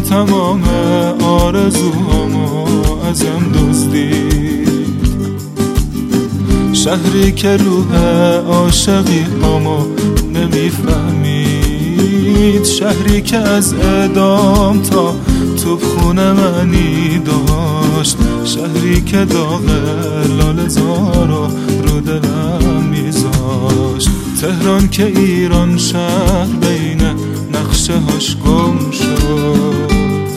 تمام آرزوهامو ازم دزدید، شهری که روح عاشقی هامو نمیفهمید، شهری که از اعدام تا توپ خونه منی داشت، شهری که داغ لاله زارا رو دلم میذاشت. تهران که ایران شهر بین نقشه هاش گم شد،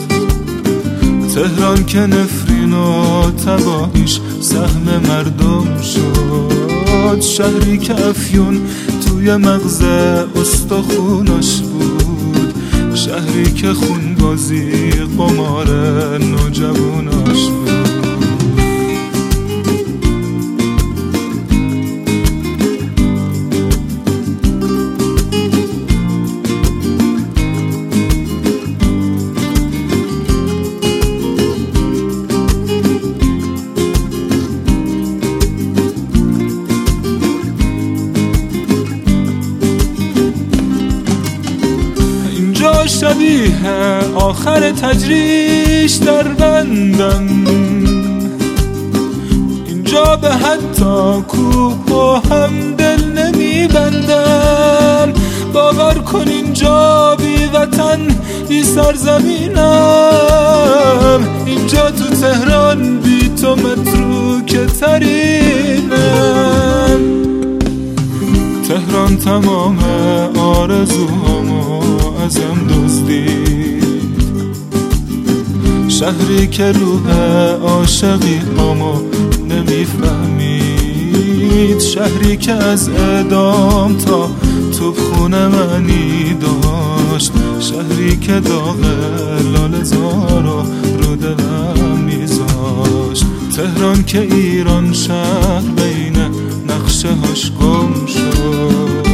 تهران که نفرین و تباهیش سهم مردم شد، شهری که افیون توی مغز استخوناش بود، شهری که خون بازی قمار نوجواناش بود. شبیه آخر تجریش در بندم، اینجا به حتی کوه و هم دل نمی بندم. باور کن اینجا بی وطن بی سرزمینم، اینجا تو تهران بی تو متروک ترینم. تهران تمام آرزوهامو ازم دزدید، شهری که روح عاشقی هامو نمیفهمید، شهری که از اعدام تا توپ خونه منی داشت، شهری که داغ لاله زارا رو دلم میذاشت. تهران که ایران شهر بین نقشه هاش گم شد،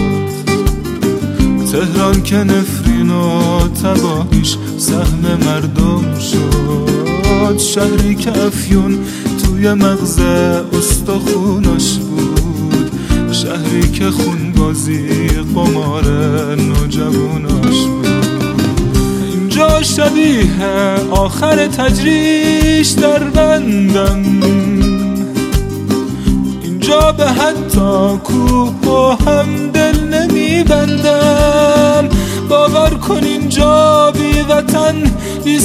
تهران که نفرین و تباهیش سهم مردم شد، شهری که افیون توی مغز استخوناش بود، شهری که خون بازی قمار نوجواناش بود. اینجا شبیه آخر تجریش در بندم، اینجا به حتی کوه و هم دل نمی بندم. باور کن اینجا بی وطن بی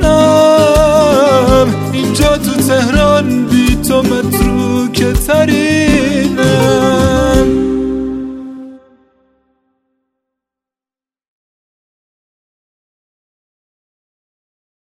سرزمینم، اینجا تو تهران بی تو متروک ترین